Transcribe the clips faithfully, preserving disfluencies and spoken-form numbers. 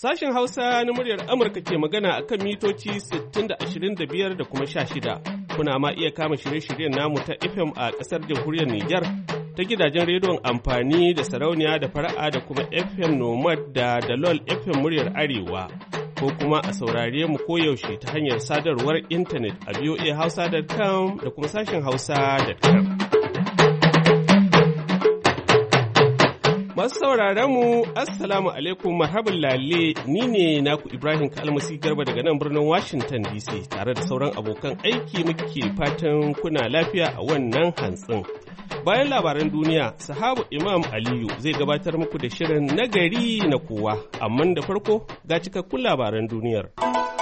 Sashen Hausa na muryar Amurka ke magana a kan mitoci sittin da ashirin da biyar da kuma sha shida. Kuna ma iya kama shirye-shiryen namu ta F M a ƙasar jamhuriyar Nijar ta gidajen rediyon amfani da sarauniya da fara'a da kuma F M Nomad da Dalol F M muryar Arewa. Ko kuma a saurare mu koyaushe ta hanyar sadarwar intanet a v o a hausa dot com da kuma sashen hausa dot com. Masu sauraron mu, Assalamu alaikum, marhaban lalle, ni ne naku Ibrahim Kalmasi Garba daga nan birnin Washington D C tare da sauran abokan aiki muke fatan kuna lafiya a wannan hantsin. Bayan labaran duniya, sahabu Imam Aliyu zai gabatar muku da shirin nagari na kowa, amma da farko ga cikakkun labaran duniyar.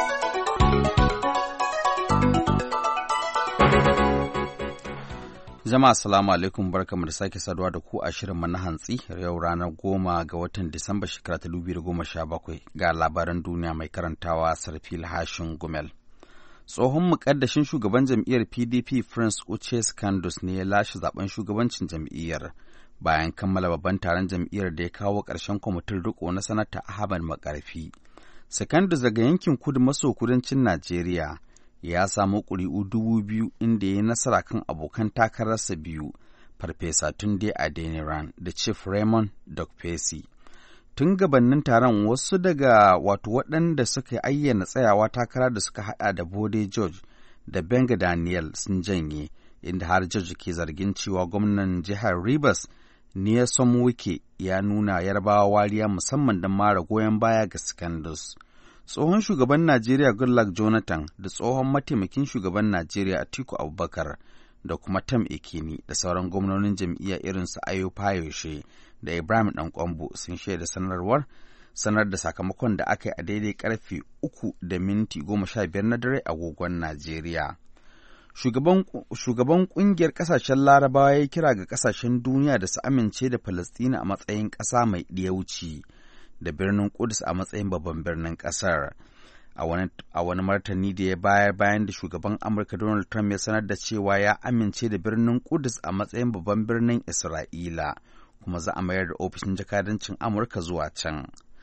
Jama'a salamu alaikum, barkamu da sake saduwa da ku a shirin na hantsi yau ranar goma ga watan Disamba shekara ta dubu da goma sha bakwai ga labaran duniya mai karantawa Sarfil Hashin Gumel. Tsohon mukaddashin shugaban jam'iyyar P D P Prince Uche Secondus ne ya lashe zaben shugabancin jam'iyyar bayan kammala babban taron jam'iyyar da ya kawo ƙarshen kwamitin riko na sanata Ahmad Makarfi. Secondus daga yankin kudu maso kudancin Najeriya ya samu ƙuri'u dubu biyu inda ya yi nasara kan abokan takararsa biyu, Farfesa Tunde Adeniran da Chief Raymond Dokpesi. Tun gabanin taron wasu daga wato waɗanda suka ayyana tsayawa takara da suka haɗa da Bode George da Benga Daniel sun janye, inda har George ke zargin cewa gwamnan jihar Rivers Nyesom Wike ya nuna Yarbawa wariya musamman don mara goyon baya ga Secondus. Tsohon shugaban Najeriya Goodluck Jonathan da tsohon mataimakin shugaban Najeriya Atiku Abubakar da kuma Tam Ekini da sauran gwamnonin jam'iyya irin su Ayo Fayoshe da Ibrahim Dankwambo sun shaida sanarwar sanar da sakamakon da aka yi a daidai karfe uku da minti goma sha biyar na dare agogon Najeriya. Shugaban, shugaban kungiyar kasashen Larabawa ya kira ga kasashen duniya da su amince da Falasɗina a matsayin ƙasa mai ɗiyauci da birnin Kudus a matsayin babban birnin ƙasar. A wani, a wani martani da ya bayar bayan da shugaban Amurka Donald Trump ya sanar da cewa ya amince da birnin Kudus a matsayin babban birnin Isra'ila, kuma za a mayar da ofishin jakadancin Amurka zuwa can.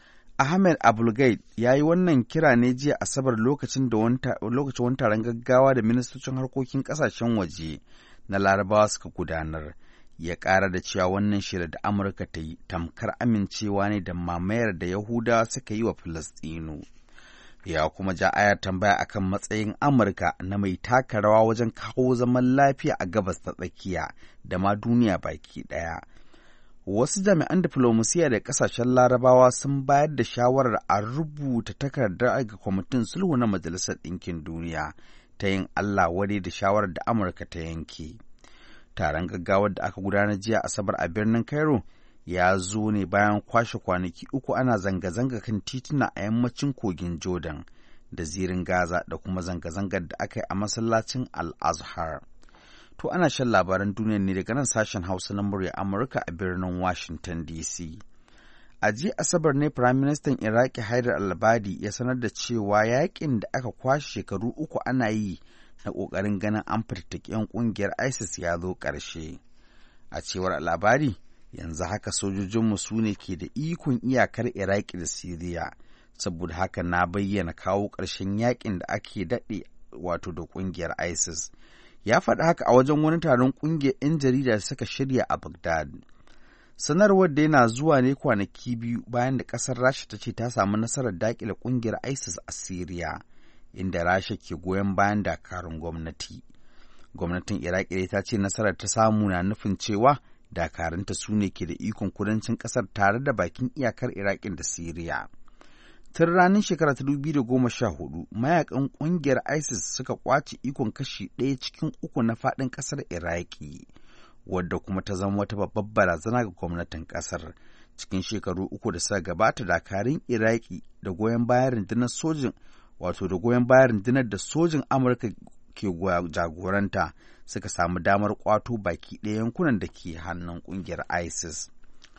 Ahmed Abulgaid ya yi wannan kira ne jiya Asabar lokacin da lokacin wani taron gaggawa da ministocin harkokin ƙasashen waje na Larabawa suka gudanar. Ya ƙara da cewa wannan shirin da Amurka ta yi tamkar amincewa ne da mamayar da Yahudawa suka yi wa Filistinu. Ya kuma ja ayar tambaya akan matsayin Amurka na mai taka rawa wajen kawo zaman lafiya a gabas ta tsakiya da ma duniya baki ɗaya. Wasu jami'an diflomasiya da ƙasashen Larabawa sun bayar da shawarar a rubuta takardar ga kwamitin sulhu na Majalisar Ɗinkin Duniya ta yin Allah wadai da shawarar da Amurka ta yanke. Taron gaggawar da aka gudanar jiya Asabar a birnin Cairo ya zo ne bayan kwashe kwanaki uku ana zanga-zanga kan tituna a yammacin kogin Jordan da zirin Gaza da kuma zanga-zangar da aka yi a masallacin Al-Azhar. To ana shan labaran duniya ne daga nan sashen Hausa na murya Amurka a birnin Washington D C. A jiya Asabar ne Firaministan Iraki Haidar al-Abadi ya sanar da cewa yakin da aka kwashe shekaru uku ana yi na ƙoƙarin ganin an fitattaki 'yan ƙungiyar ISIS ya zo ƙarshe. A cewar labari, yanzu haka sojojinmu su ne ke da ikon iyakar Iraki da Siriya, saboda haka na bayyana kawo ƙarshen yakin da ake daɗe wato da ƙungiyar ISIS. Ya faɗi haka a wajen wani taron ƙungiyar 'yan jarida da suka shirya a Baghdad. Sanarwar da yana zuwa ne kwanaki biyu bayan da ƙasar Rasha ta ce ta samu nasarar daƙile ƙungiyar ISIS a Siriya, inda Rasha ke goyon bayan dakarun gwamnati. Gwamnatin Iraki ta ce nasarar ta samu na nufin cewa dakarunta su ne ke da ikon kudancin ƙasar tare da bakin iyakar Iraki da Siriya. Tun ranar shekara ta dubu da goma sha hudu, mayakan ƙungiyar ISIS suka ƙwace ikon kashi ɗaya cikin uku na faɗin ƙasar Iraki, wadda kuma ta zama wata babbar barazana ga gwamnatin ƙasar. Cikin shekaru uku da suka gabata, dakarun Iraki da goyon bayan rundunar sojin wato da goyon bayan rundunar da sojin Amurka ke jagoranta suka samu damar ƙwato baki ɗaya yankunan da ke hannun ƙungiyar ISIS.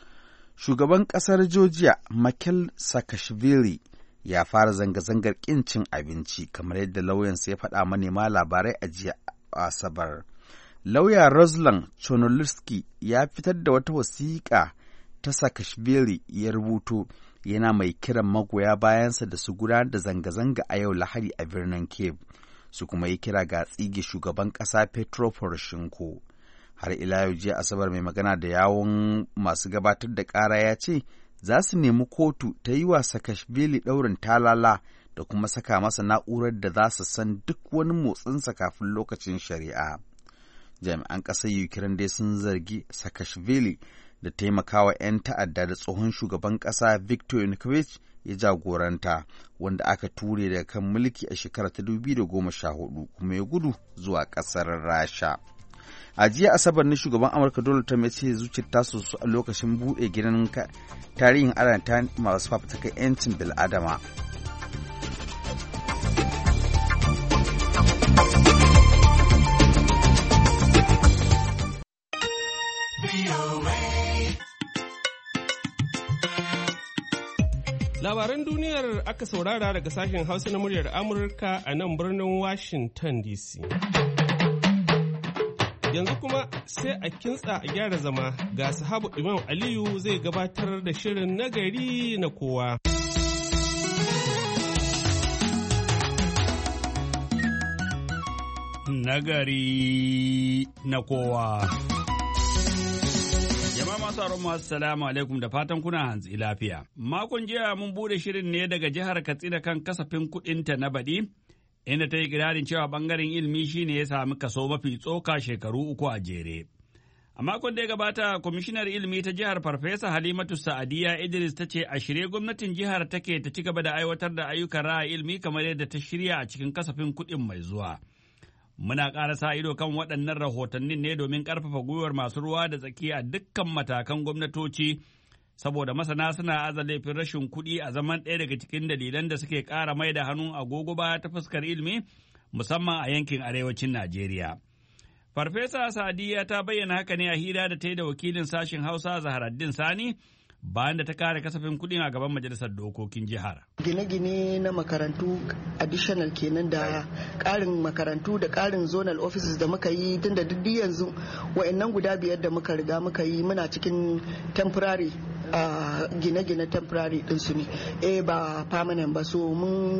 Shugaban ƙasar Georgia, Mikhail Saakashvili, ya fara zanga-zangar ƙin cin abinci, kamar yadda lauyansa ya faɗa manema labarai a jiya Asabar. Lauya Ruslan Chernolitsky ya fitar da wata wasiƙa ta Saakashvili ya rubuto, yana mai kiran magoya bayansa da su gudanar da zanga-zanga a yau Lahadi a birnin Kyiv, su kuma yi kira ga tsige shugaban ƙasa Petro Poroshenko. Har ila yau jiya Asabar mai magana da yawun masu gabatar da ƙara ya ce za su nemi kotu ta yi wa Saakashvili ɗaurin talala da kuma saka masa na'urar da za su san duk wani motsinsa kafin lokacin shari'a. Jami'an ƙasar Ukraine dai sun zargi Saakashvili da taimakawa 'yan ta'adda da tsohon shugaban ƙasa Viktor Yanukovych ya jagoranta, wanda aka ture daga kan mulki a shekarar ta dubu biyu da goma sha hudu kuma ya gudu zuwa ƙasar Rasha. A jiya Asabar ne shugaban Amurka Donald Trump ya ce zuciyar ta soso a lokacin buɗe gidan tarihin adana masu fafutukar 'yancin bil'adama. Labaran duniyar aka saurara daga sashen Hausa na muryar Amurka a nan birnin Washington D C. Yanzu kuma sai a kintsa a gyara zama ga sahabu Imam Aliyu zai gabatar da shirin nagari na kowa. Nagari na kowa. Jama'a masu aron masu salamu alaikum da fatan kuna hantsi lafiya. Makon jiya mun bude shirin ne daga jihar Katsina kan kasafin kuɗinta na baɗi, inda ta yi kirarin cewa ɓangaren ilimi shine ya sami kaso mafi tsoka shekaru uku a jere. A makon da ya gabata, kwamishinar ilimi ta jihar Farfesa Halimatu Sa'adiyya Idris ta ce a shirye gwamnatin jihar take ta ci gaba da aiwatar da ayyukan raya ilimi kamar yadda ta shirya a cikin kasafin kuɗin mai zuwa. Muna ƙara sa ido kan waɗannan rahotannin ne domin ƙarfafa gwiwar masu ruwa da tsaki a dukkan matakan gwamnatoci, saboda masana suna aza laifin rashin kuɗi a zaman ɗaya daga cikin dalilan da suke ƙara mai da hannun agogo baya ta fuskar ilimi, musamman a yankin arewacin Najeriya. Farfesa Sadiya ta bayyana haka ne a hira da ta yi da wakilin sashen Hausa Zaharaddin Sani, bayan da ta kare kasafin kuɗin a gaban majalisar dokokin jihar. Gine-gine na makarantu additional kenan da ƙarin makarantu da ƙarin zonal offices da muka yi tun da duk yanzu wa'annan guda biyar da muka riga muka yi muna cikin temporary a gine-gine temporary ɗinsu ne, eh ba permanent ba, so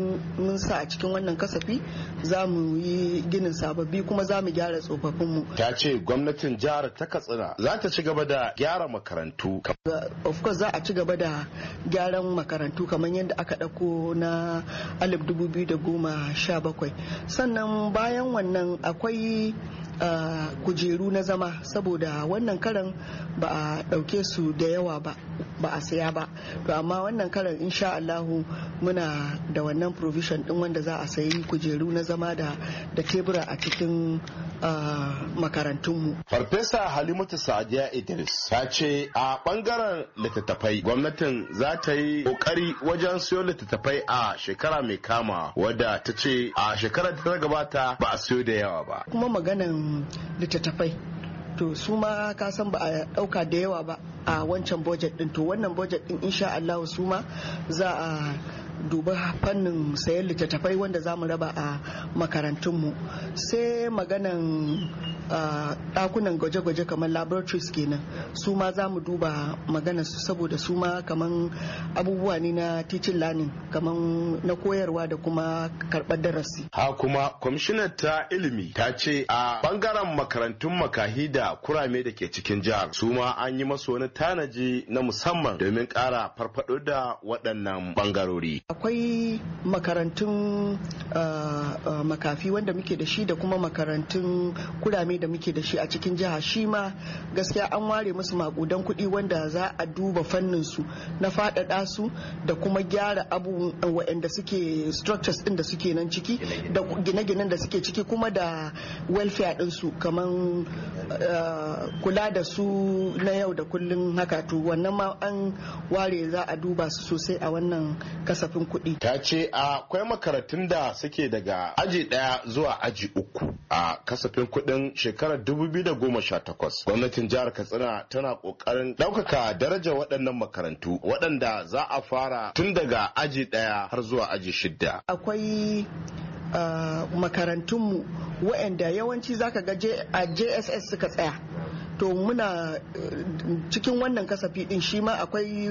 mun sa a cikin wannan kasafi za mu yi ginin sababbi kuma za mu gyara tsofaffinmu. Ta ce gwamnatin jihar ta Katsina za ta ci gaba da gyara makarantu. Of course za a ci gaba da gyaran makarantu kamar yadda aka ɗauko na alif dubu biyu da goma sha bakwai. Sannan bayan wannan akwai Uh, kujeru na zama, saboda wannan karan ba a ɗauke su da yawa ba ba a saya ba, to amma wannan karan insha Allahu muna da wannan provision din wanda za a sayi kujeru na zama da da tebura a cikin uh, makarantunmu. Farfesa Halimatu Sa'adiya Idris ta ce a bangaren littattafai gwamnatin za ta yi kokari wajen siyo littattafai a shekara mai kama, wadda ta ce a shekarar da ta gabata ba a siyo da yawa ba. Kuma maganan littattafai to su ma ka san ba a dauka da yawa ba a wancan budget din, to wannan budget din insha Allah su ma za a duba fannin sayan littattafai wanda za mu raba a makarantunmu. Sai maganan dakunan gwaje-gwaje kamar laboratories kenan, su ma za mu duba magana su, saboda su ma kamar abubuwa ne na teaching learning, kamar na koyarwa da kuma karɓar darasi. Ha kuma kwamishinar ta ilimi ta ce a bangaren makarantun makahi da kurame da ke cikin jihar su ma an yi masu wani tanaji na musamman domin ƙara farfado da waɗannan bangarori. Akwai makarantun uh, uh, makafi wanda muke da shi da kuma makarantun kurame da muke da shi a cikin jiha, shi ma gaskiya an ware musu makudan kuɗi wanda za a duba fannin su na faɗaɗa su da kuma gyara abubuwan waɗanda suke structures ɗin da suke nan ciki da gine-ginen da suke ciki, kuma da welfare ɗin su kamar uh, kula da su na yau da kullun haka, to wannan ma an ware za a duba su sosai a wannan kasafin kuɗi. Ta ce akwai makarantun da suke daga aji ɗaya zuwa aji uku a kasafin kuɗin shekarar dubu biyu da goma sha takwas. Gwamnatin jihar Katsina tana ƙoƙarin ɗaukaka darajar waɗannan makarantu waɗanda za a fara tun daga aji ɗaya har zuwa aji shidda. Akwai makarantunmu waɗanda yawanci zaka ga a J S S suka tsaya. To muna cikin wannan kasafi din shi ma akwai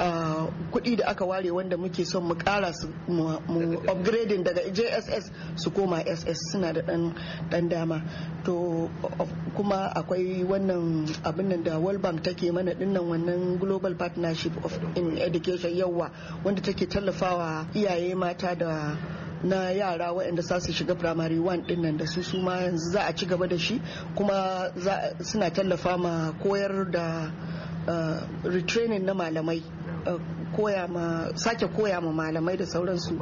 kuɗi da aka ware wanda muke son mu ƙara su mu upgrading daga J S S su koma S S, suna da ɗan dama. To kuma akwai wannan abin nan da World Bank take mana dinnan, wannan Global Partnership of in Education yawa, wanda take tallafawa iyaye mata da na yara waɗanda za su shiga primary one din nan da su su ma yanzu za a ci gaba da shi, kuma suna tallafa ma koyar da uh, retraining na malamai, uh, koya ma sake koya ma malamai da sauransu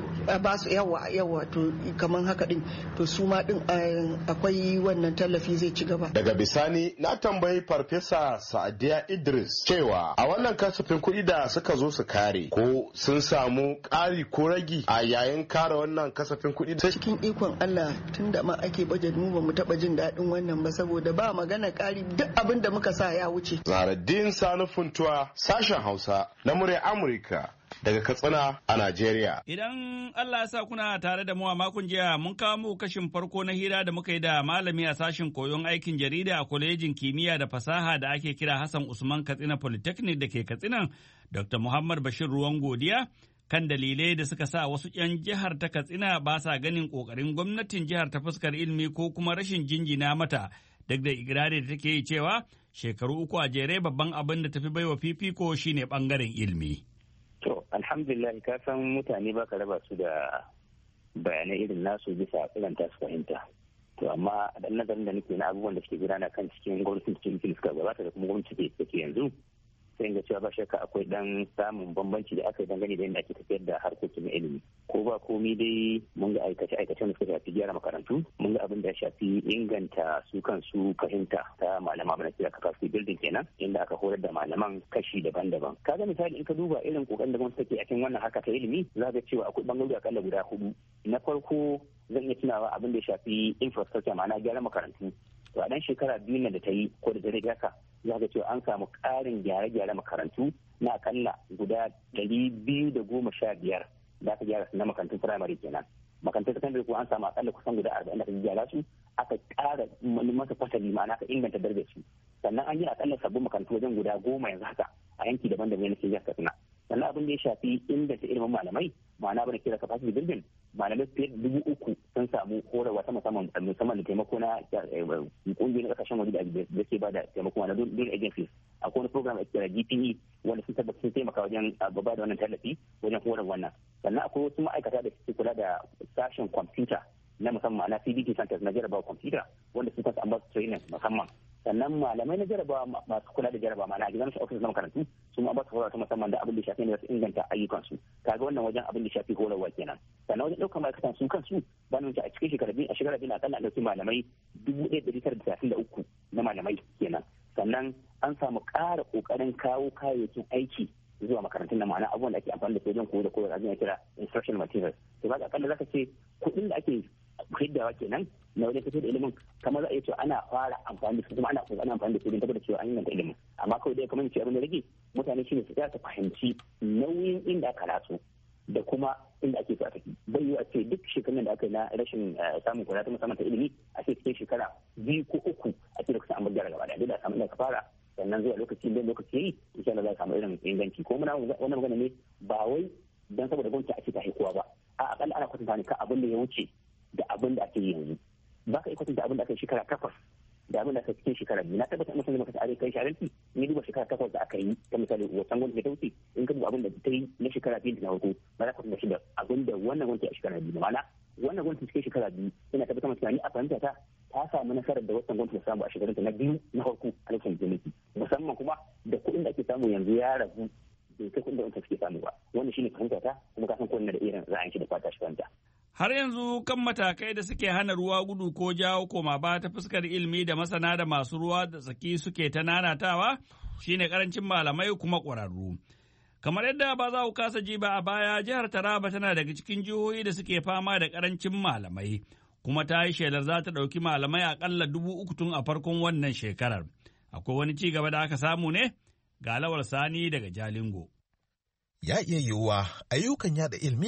ba su yawa yawa to kaman haka din, to su ma din akwai wannan tallafi zai ci gaba. Daga bisani na tambayi Farfesa Sa'adiya Idris cewa a wannan kasafin kuɗi da suka zo su kare ko sun samu ƙari ko ragi a yayin kare wannan kasafin kuɗi. Cikin ikon Allah tun da ma ake bajet mu ba mu taɓa jin daɗin wannan ba, saboda ba magana ƙari, duk abin da muka sa ya wuce. Zaharaddin Sani Funtuwa, sashen Hausa na murya Amurka daga Katsina a Najeriya. Idan Allah ya sa kuna tare da mu a makon jiya mun kawo muku kashin farko na hira da muka yi da malami a sashen koyon aikin jarida a kwalejin kimiyya da fasaha da ake kira Hassan Usman Katsina Polytechnic da ke Katsinan, Doctor Muhammad Bashir Ruwan Godiya, kan dalilai da suka sa wasu 'yan jihar ta Katsina ba sa ganin ƙoƙarin gwamnatin jihar ta fuskar ilimi ko kuma rashin jinjina mata, duk da ikirari da take yi cewa shekaru uku a jere babban abin da tafi baiwa fifiko shine bangaren ilimi. To, alhamdulillah ka san mutane ba ka raba su da bayanai irin nasu bisa tsananta su fahimta. To, amma da nazarin da nake na abubuwan da suke gudana kan cikin gwamnatin cikin suka gabata da kuma gwamnati da take yanzu, sai ga cewa ba shakka akwai dan samun bambanci da aka yi dangane da yadda ake tafiyar da harkokin ilimi. Ko ba komi dai mun ga aikace aikacen da suka shafi gyara makarantu, mun ga abin da ya shafi inganta su kansu fahimta ta malama bana kira capacity building kenan, inda aka horar da malaman kashi daban-daban. Ka ga misali in ka duba irin kokarin da gwamnati take a cikin wannan haka ta ilimi, za ka cewa akwai bangarori akalla guda hudu. Na farko zan iya tunawa abin da ya shafi infrastructure, ma'ana gyara makarantu. To a dan shekara biyu nan da ta yi ko da dare haka, za ka cewa an samu ƙarin gyare-gyare makarantu na akalla guda ɗari biyu da goma sha biyar da aka gyara su na makarantun firamare kenan. Makarantun sakandare ko an samu akalla kusan guda arba'in da aka gyara su, aka ƙara masa fasali, ma'ana aka inganta darajar su. Sannan an yi akalla sabbin makarantu wajen guda goma yanzu haka a yanki daban-daban na jihar Katsina. Sannan abin da ya shafi inganta ilimin malamai, ma'ana bane kira capacity building, malamai fiye da dubu uku sun samu horarwa ta musamman musamman da taimako na kungiyoyin kasashen waje da ke ba da taimako na dole agencies. Akwai wani program a kira G P E wanda sun tabbata sun taimaka wajen ba da wannan tallafi wajen horar wannan. Sannan akwai wasu ma'aikata da suke kula da sashen kwamfuta na musamman na C B T centers na jarabawa kwamfuta wanda sun kasa an ba su training musamman. Sannan malamai na jarabawa masu kula da jarabawa ma'ana examination officers na makarantu su ma ba su horarwa ta musamman da abin da shafi ne da su inganta ayyukansu. Kaga wannan wajen abin da shafi horarwa kenan. Sannan wajen ɗaukar ma'aikatan su kansu ba nan a cikin shekara biyu a shekara biyu na akalla ɗauki malamai dubu ɗaya ɗari tara da talatin da uku na malamai kenan. Sannan an samu ƙara ƙoƙarin kawo kayayyakin aiki zuwa makarantun na ma'ana abubuwan da ake amfani da su wajen koyo da koyar abin ya kira instructional materials. To ba akalla zaka ce kuɗin da ake hiddawa kenan na wajen fito da ilimin kamar za a iya cewa ana fara amfani da su kuma ana ana amfani da su don tabbatar cewa an inganta ilimin. Amma kawai dai kamar ce abin da rage mutane shine su tsaya su fahimci nauyin inda aka ratso da kuma inda ake so a tafi. Bai yiwu a ce duk shekarun da aka yi na rashin samun kula ta musamman ta ilimi a ce cikin shekara biyu ko uku a ce da kusa an bar gyara gaba da dole a samu inda ka fara sannan zuwa lokaci da lokaci yayi insha Allah za a samu irin inganci. Ko muna wannan magana ne ba wai dan saboda gwamnati a ce ta haikuwa ba, a akalla ana kwatanta ne kan abin da ya wuce da abin da ake yi yanzu. Ba ka kwatanta abin da aka yi shekara takwas da abin da aka cikin shekara biyu. Na tabbata mutum da maka tsare kai sharanci ni duba shekara takwas da aka yi ta misali wasan gwamnati ta wuce in ka duba abin da ta yi na shekara biyu da na farko ba za ka kwatanta shi da abin da wannan gwamnati a shekara biyu. Ma'ana wannan gwamnati cikin shekara biyu ina tabbatar maka ni a fahimta ta ta samu nasarar da wannan gwamnati ta samu a shekarunta na biyu na farko a lokacin gwamnati, musamman kuma da kuɗin da ake samu yanzu ya ragu bai kai kuɗin da wancan suke samu ba. Wannan shine fahimta ta kuma ka san kowanne da irin ra'ayin shi da fata shi fahimta. Har yanzu kan matakai da suke hana ruwa gudu ko jawo koma ba ta fuskar ilimi da masana da masu ruwa da tsaki suke ta nanatawa shine karancin malamai kuma ƙwararru. Kamar yadda ba za ku kasa ji ba a baya, jihar Taraba tana daga cikin jihohi da suke fama da karancin malamai, kuma ta yi shelar za ta ɗauki malamai aƙalla dubu uku tun a farkon wannan shekarar. Akwai wani ci gaba da aka samu ne? Ga Lawal Sani daga Jalingo. Ya iya yiwuwa ayyukan yada ilimi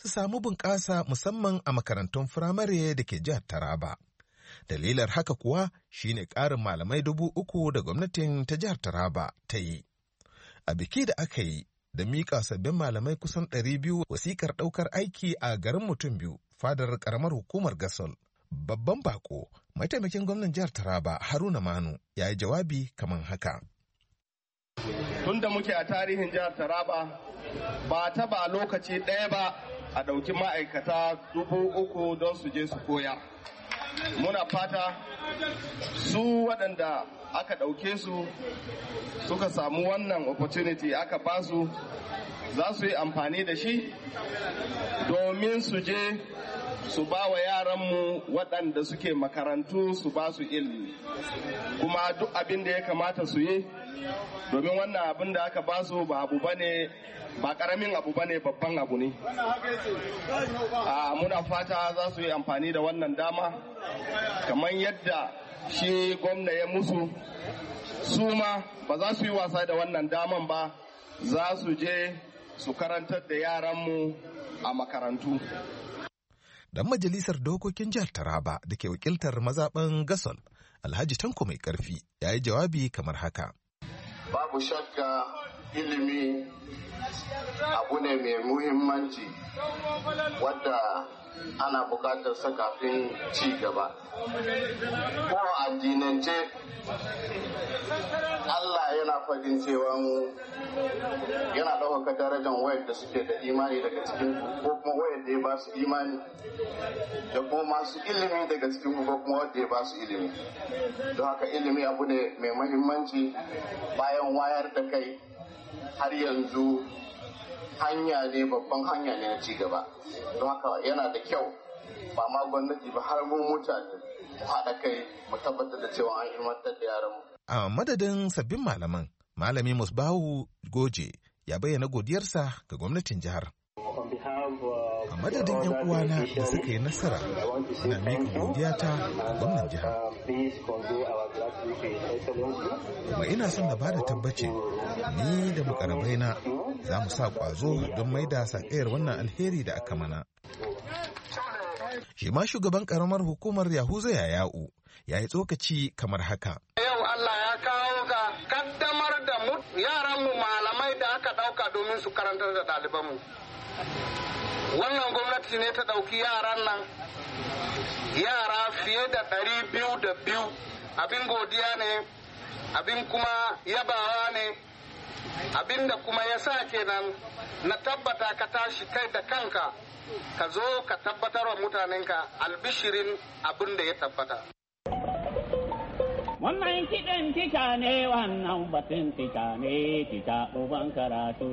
su samu bunƙasa musamman a makarantun firamare da ke jihar Taraba. Dalilar haka kuwa shine ƙarin malamai dubu uku da gwamnatin ta jihar Taraba ta yi. A biki da aka yi da miƙa sabbin malamai kusan ɗari biyu wasikar ɗaukar aiki a garin mutum biyu fadar ƙaramar hukumar Gasol. Babban bako, mataimakin gwamnan jihar Taraba Haruna Manu ya yi jawabi kamar haka. Tun da muke a tarihin jihar Taraba ba ta ba lokaci ɗaya ba a ɗauki ma'aikata dubu uku don su je su koya. Muna fata su waɗanda aka ɗauke su suka samu wannan opportunity aka ba su za su yi amfani da shi domin su je su ba wa yaranmu waɗanda suke makarantu su ba su ilimi kuma duk abin da ya kamata su yi domin wannan abin da aka ba su ba abu bane ba karamin abu bane babban abu ne. Muna fata za su yi amfani da wannan dama kamar yadda shi gwamna ya musu su ma ba za su yi wasa da wannan daman ba za su je su karantar da yaranmu a makarantu. Dan majalisar dokokin jihar Taraba da ke wakiltar mazaɓan Gasol, Alhaji Tanko mai ƙarfi ya yi jawabi kamar haka. Babu shakka ilimi abu ne mai muhimmanci wadda ana bukatar sa kafin ci gaba. Ko addinance Allah yana faɗin cewa yana ɗaukaka darajar wayar da suke da imani daga cikin ko kuma wayar da ya ba su imani da kuma masu ilimi daga cikin ko kuma wanda ya ba su ilimi. Don haka ilimi abu ne mai muhimmanci bayan wayar da kai har yanzu hanya ne babban hanya ne na ci gaba. Don haka yana da kyau ba ma gwamnati ba har mu mutane mu haɗa kai mu tabbatar da cewa an ilmantar da yaranmu. A madadin sabbin malaman, Malami Musbahu Goje ya bayyana godiyarsa ga gwamnatin jihar. A madadin 'yan uwana da suka yi nasara, ina miƙa godiyata ga gwamnan jihar. Kuma ina son da bada tabbacin ni da mukarabaina za mu sa ƙwazo don maida sakayar wannan alheri da aka mana. Shi ma shugaban ƙaramar hukumar Yahuza Yaya'u ya yi tsokaci kamar haka. Yau Allah ya kawo ga kaddamar da yaranmu malamai da aka ɗauka domin su karantar da ɗalibanmu. Wannan gwamnati ne ta ɗauki yaran nan yara fiye da ɗari biyu da biyu. Abin godiya ne, abin kuma yabawa ne, abin da kuma ya sa kenan na tabbata ka tashi kai da kanka ka zo ka tabbatar wa mutanenka albishirin abin da ya tabbata. Wannan kiɗin tica ne, wannan batun tica ne, tica uban karatu.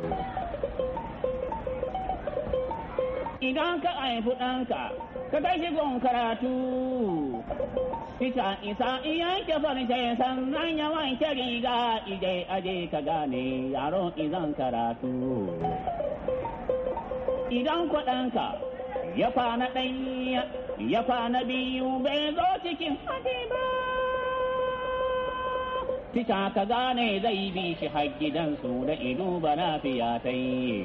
Idan ka haifi ɗanka, ka tashi gun karatu. Tica isa iyan ke farce sannan ya wanke riga, ije aje ka gane yaro izan karatu. Idan kwaɗanka ya kwana ɗaya, ya kwana biyu bai zo cikin haɗi ba. Tica ka gane zai bi shi har gidansu da ido ba lafiya ta yi.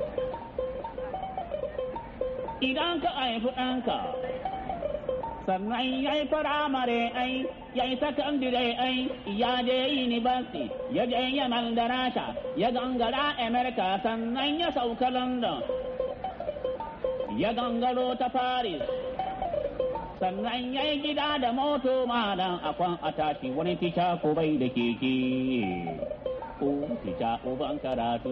Idan ka haifi ɗanka, sannan ya yi firamare ai, ya yi sakandire ai, ya je university, ya je yamal da rasha, ya gangara Amerika sannan ya sauka London, ya gangaro ta Paris. Sannan ya yi gida da moto malam akwan a tashi wani tica ko bai da keke, ko tica uban karatu.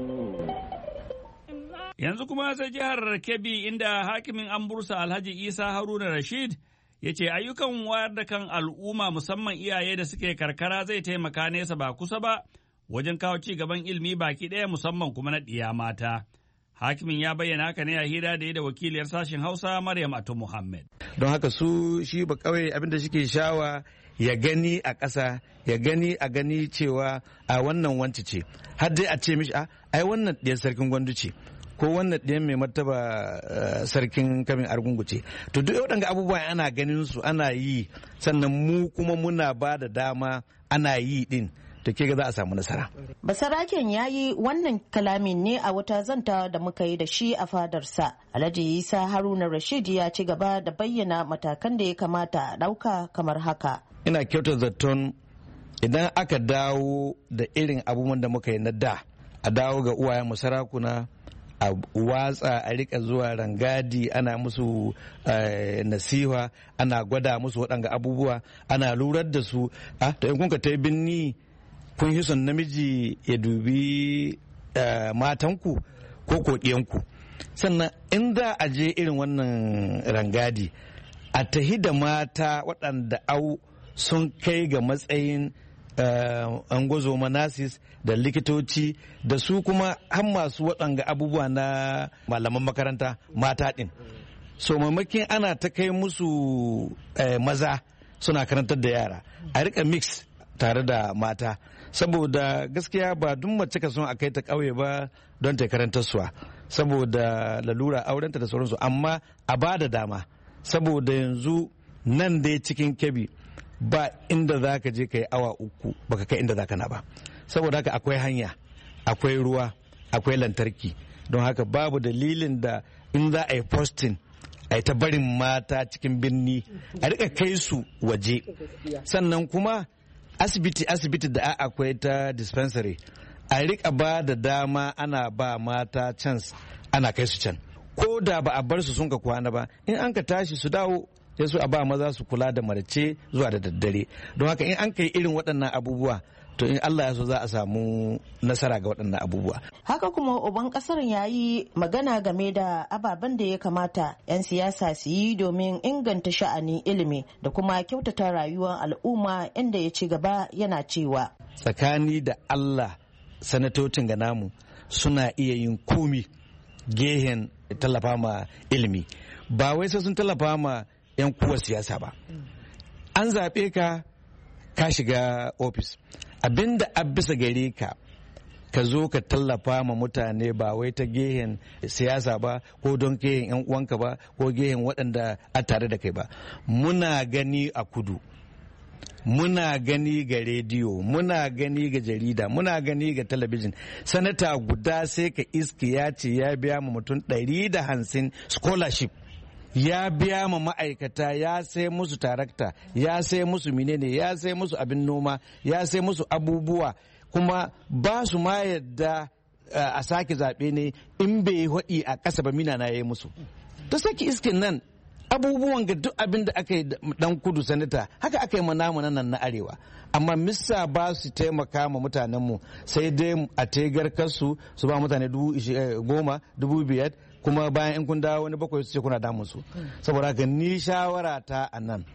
Yanzu kuma sai jihar Kebbi inda hakimin Ambursa Alhaji Isa Haruna Rashid ya ce ayyukan wayar da kan al'umma musamman iyaye da suke karkara zai taimaka nesa ba kusa ba wajen kawo ci gaban ilimi baki ɗaya musamman kuma na ɗiya mata. Hakimin ya bayyana haka ne a hira da ya da wakiliyar sashen Hausa Maryam Atu Muhammad. Don haka su shi ba kawai abinda suke shawa ya gani a ƙasa, ya gani a gani cewa a wannan wanci ce, har dai a ce mishi a ai wannan ɗiyar sarkin Gwandu ce, ko wannan ɗiyan mai martaba sarkin Kamin Argungu ce. To duk waɗanda abubuwa ana ganin su ana yi, sannan mu kuma muna ba da dama ana yi ɗin. to ke ga za a samu nasara. Basaraken ya yi wannan kalamin ne a wata zantawa da muka yi da shi a fadarsa. Alhaji Isa Haruna Rashid ya ci gaba da bayyana matakan da ya kamata a ɗauka kamar haka. Ina kyauta zaton idan aka dawo da irin abubuwan da muka yi na da, a dawo ga uwayen sarakuna, a watsa a rika zuwa rangadi ana musu nasiha, ana gwada musu waɗanga abubuwa, ana lurar da su. a to in kunka ta yi binni kun yi son namiji ya dubi matanku ko koɗiyanku. Sannan in za a je irin wannan rangadi a tahi da mata waɗanda au sun kai ga matsayin angozo manasis da likitoci da su kuma har masu waɗanga abubuwa na malaman makaranta mata ɗin. So mamakin ana ta kai musu maza suna karantar da yara a rika mix tare da mata, saboda gaskiya ba duk mace ka son a kai ta ƙauye ba don ta karantar suwa saboda lalura aurenta da sauransu, amma a ba da dama, saboda yanzu nan dai cikin Kebbi ba inda za ka je ka yi awa uku baka kai inda za ka na ba, saboda haka akwai hanya, akwai ruwa, akwai lantarki. Don haka babu dalilin da in za a yi posting a yi ta barin mata cikin birni a rika kai su waje. Sannan kuma asibiti asibiti da akwai ta dispensary a rika ba da dama ana ba mata chance ana kai su can, ko da ba a bar su sun ka kwana ba, in an ka tashi su dawo sai su a ba maza su kula da marace zuwa da daddare. Don haka in an kai irin waɗannan abubuwa to in Allah ya so za a samu nasara ga waɗannan abubuwa. Haka kuma uban ƙasar ya yi magana game da ababen da ya kamata 'yan siyasa su yi domin inganta sha'anin ilimi da kuma kyautata rayuwar al'umma, inda ya ci gaba yana cewa tsakani da Allah sanatocin ga namu suna iya yin komi gehen tallafa ma ilimi, ba wai sai sun tallafa ma 'yan kuwa siyasa ba. An zaɓe ka ka shiga ofis, abinda an bisa gare ka ka zo ka tallafa ma mutane ba wai ta gehen siyasa ba ko don gehen 'yan uwanka ba ko gehen waɗanda a tare da kai ba. Muna gani a kudu, muna gani ga rediyo, muna gani ga jarida, muna gani ga talabijin. Sanata guda sai ka iski ya ce ya biya ma mutum ɗari da hamsin scholarship, ya biya ma ma'aikata, ya sai musu tarakta, ya sai musu menene, ya sai musu abin noma, ya sai musu abubuwa, kuma ba su ma yadda a sake zaɓe ne in bai haɗi a ƙasa ba, mina na ya yi musu. Ta saki iskin nan abubuwan ga duk abin da aka yi dan kudu sanata haka aka yi namu nan na arewa, amma misa ba su taimaka ma mutanenmu, sai dai a tegar kasu su ba mutane dubu goma dubu biyar, kuma bayan in kun dawo wani bakwai su ce kuna damun su. Saboda haka ni shawara ta a nan,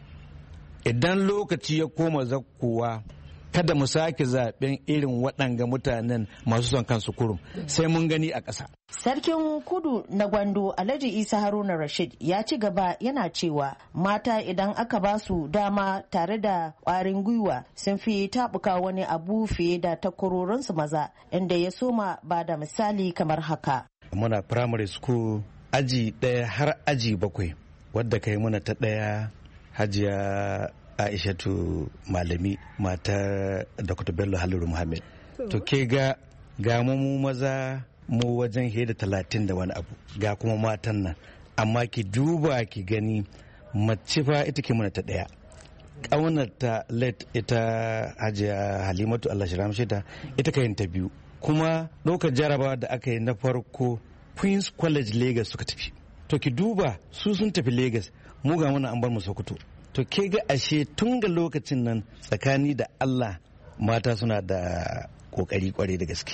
idan lokaci ya koma zakkowa kada mu sake zaben irin waɗanga mutanen masu son kansu kurum, sai mun gani a ƙasa. Sarkin Kudu na Gwando Alhaji Isa Haruna Rashid ya ci gaba yana cewa mata idan aka ba su dama tare da ƙwarin gwiwa sun fi taɓuka wani abu fiye da takwarorinsu maza, inda ya soma ba da misali kamar haka. Muna primary school aji ɗaya har aji bakwai, wadda kai muna ta ɗaya Hajiya Aishatu Malami, matar Doctor Bello Haliru Muhammad. To ke ga ga mu maza mu wajen heda talatin da wani abu, ga kuma matan nan, amma ki duba ki gani mace fa ita ke muna ta ɗaya. Ƙaunar ta let ita Hajiya Halimatu Allah shi ramshe ta, ita kayin ta biyu. Kuma ɗaukar jarabawa da aka yi na farko Queen's College Lagos suka tafi. To ki duba su sun tafi Lagos, mu ga muna an bar mu Sokoto. To ke ga ashe tun ga lokacin nan tsakani da Allah mata suna da kokari kwarai da gaske.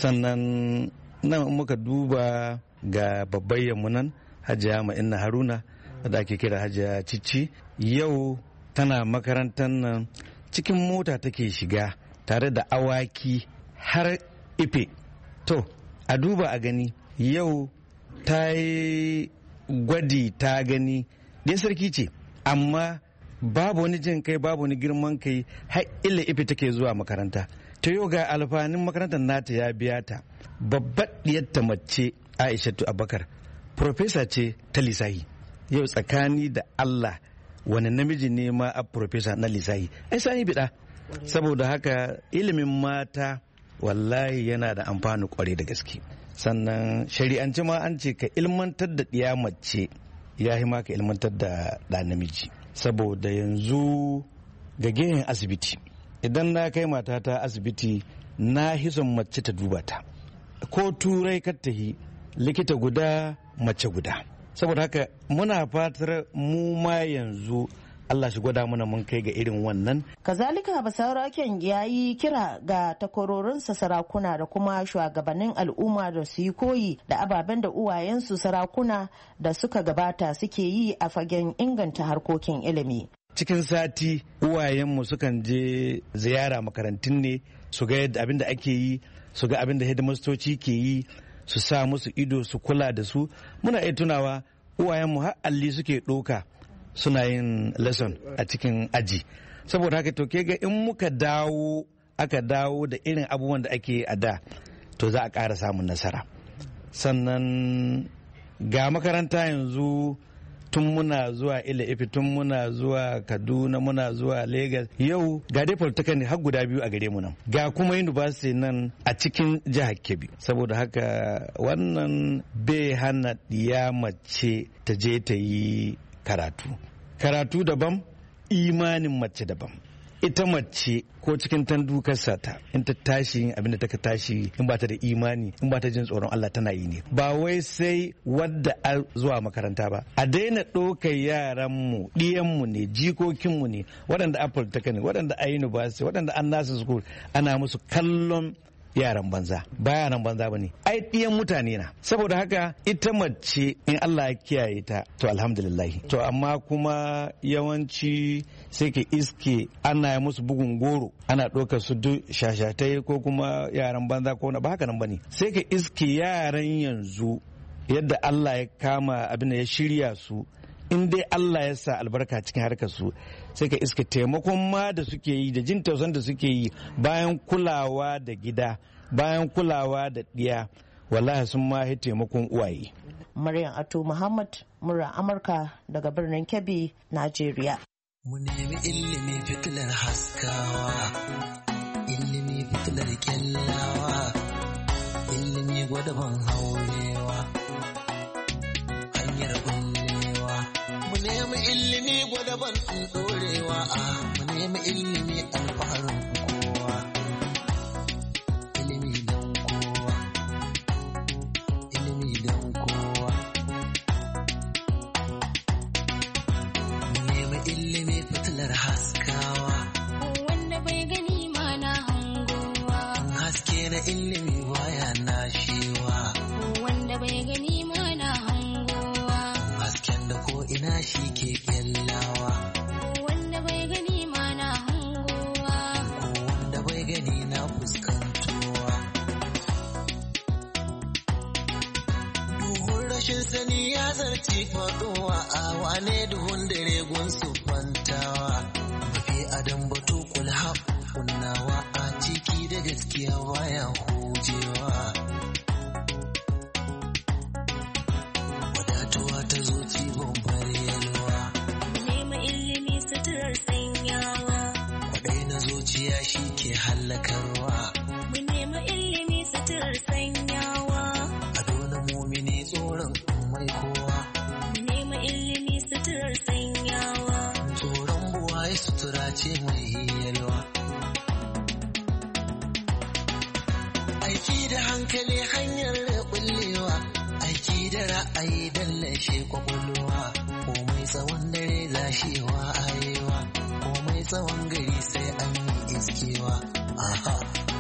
Sannan nan muka duba ga babbayyanmu nan Hajiya Ma'inna Haruna da ake kira Hajiya Cici, yau tana makarantar nan cikin mota take shiga tare da awaki har Ife. To a duba a gani yau ta yi gwadi ta gani dai sarki ce, amma babu wani jin kai babu wani girman kai, har illa Ife take zuwa makaranta. To yau ga alfanin makarantar nata ya biya ta. Babbar diyarta mace Aishatu Abubakar profesa ce ta lisahi. Yau tsakani da Allah wani namiji ne ma a profesa na lisahi, ai sani bida. saboda haka ilimin mata wallahi yana da amfani kwarai da gaske. Sannan shari'ance ma an ce ka ilmantar da ɗiya mace ya yi ma ka ilmantar da ɗa namiji, saboda yanzu ga gehen asibiti idan na kai matata asibiti na hison mace ta duba ta, ko turai ka tahi likita guda mace guda. Saboda haka muna fatar mu ma yanzu Allah shi gwada mana mun kai ga irin wannan. Kazalika basaraken ya yi kira ga takwarorinsa sarakuna da kuma shugabannin al'umma da su yi koyi da ababen da uwayensu sarakuna da suka gabata suke yi a fagen inganta harkokin ilimi. Cikin sati uwayenmu sukan je ziyara makarantun ne su ga yadda abin da ake yi, su ga abin da hidimastoci ke yi, su sa musu ido, su kula da su. Muna iya tunawa uwayenmu har alli suke ɗoka suna yin lesson a cikin aji. Saboda haka to ke ga in muka dawo aka dawo da irin abubuwan da ake a da, to za a ƙara samun nasara. Sannan ga makaranta yanzu tun muna zuwa Ile Ife, tun muna zuwa Kaduna, muna zuwa Lagos, yau ga dai polytechnic har guda biyu a gare mu nan, ga kuma university nan a cikin jihar Kebbi. Saboda haka wannan bai hana ɗiya mace ta je ta yi karatu. Karatu daban, imanin mace daban. Ita mace ko cikin tandukarsa ta in ta tashi abinda ta tashi in ba ta da imani, in ba ta jin tsoron Allah tana yi ne. Ba wai sai wadda a zuwa makaranta ba. A daina ɗaukar yaranmu, ɗiyanmu ne, jikokinmu ne, waɗanda a polytechnic, waɗanda a university, waɗanda an nasu school, ana musu kallon yaran banza. Ba yaran banza ba ne, ai ɗiyan mutane na. Saboda haka ita mace in Allah ya kiyaye ta to alhamdulillah. To amma kuma yawanci sai ka iske ana musu bugun goro, ana ɗaukar su duk shashatai ko kuma yaran banza ko na ba haka nan ba ne. Sai ka iske yaran yanzu yadda Allah ya kama abin da ya shirya su, in dai Allah ya sa albarka cikin harkar su, sai ka iska taimakon ma da suke yi da jin tausan da suke yi bayan kulawa da gida, bayan kulawa da ɗiya, wallahi sun ma yi taimakon uwaye. Maryam Ato Muhammad, murya Amurka daga birnin Kebbi, Najeriya. Mu nemi ilimi fitilar haskawa, ilimi fitilar kyallawa, ilimi gwadaban haurewa, hanyar bullewa. Mu nemi ilimi gwadaban ɗorewa, a mu nemi ilimi alfaharin kowa. Ilimi don kowa, ilimi don kowa. Mu nemi ilimi fitilar haskawa, wanda bai gani ma na hangowa. Haske na ilimi baya nashewa, wanda bai gani ma na hangowa. Hasken da ko ina shi ke kyallawa, wanda bai gani ma na hangowa. Wanda bai gani na fuskantowa. Duhun rashin sani ya zarci faɗowa, a wane duhun dare gunsu kwantawa. Mafi adam batu kulhab kunnawa, a ciki da gaskiya baya hujewa. Wadatuwa ta zuci babbar yalwa, nema ilimi suturar sanyawa. Kwaɗai na zuciya shi ke hallakarwa, mu nema ilimi suturar sanyawa. Ado na mumini tsoron mai kowa, mu nema ilimi suturar sanyawa. Tsoron buwaye sutura ce mai yalwa. Aiki da hankali hanyar bullewa, aiki da ra'ayi dallashe kwakwalwa. Komai tsawon dare zashewa ayewa, komai tsawon gari sai an yi iskewa. Aha.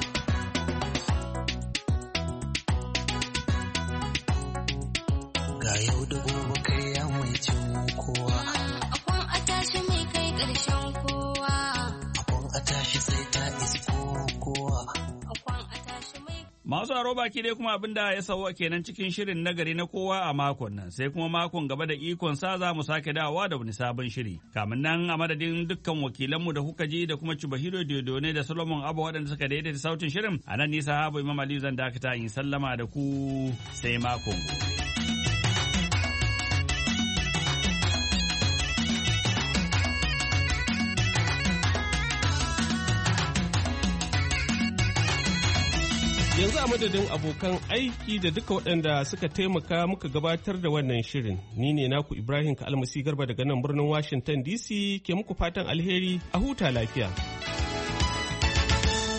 Ga yau da gobe karya mai cin kowa. Akwan a tashi mai kai ƙarshen kowa. Akwan a tashi sai ta isko kowa. Masu aro baki dai kuma abin da ya sauwa kenan cikin shirin nagari na kowa a makon nan, sai kuma makon gaba da ikon sa za mu sake dawowa da wani sabon shiri. Kamin nan a madadin dukkan wakilanmu da kuka ji da kuma Cibahiro Diodone da Solomon Abba waɗanda suka daidaita sautin shirin, a nan nisa Habu Imam Aliyu zan dakata in sallama da ku sai makon gobe. Yanzu a madadin abokan aiki da duka waɗanda suka taimaka muka gabatar da wannan shirin. Ni ne naku Ibrahim Kalmasi Garba daga nan birnin Washington D C ke muku fatan alheri a huta lafiya.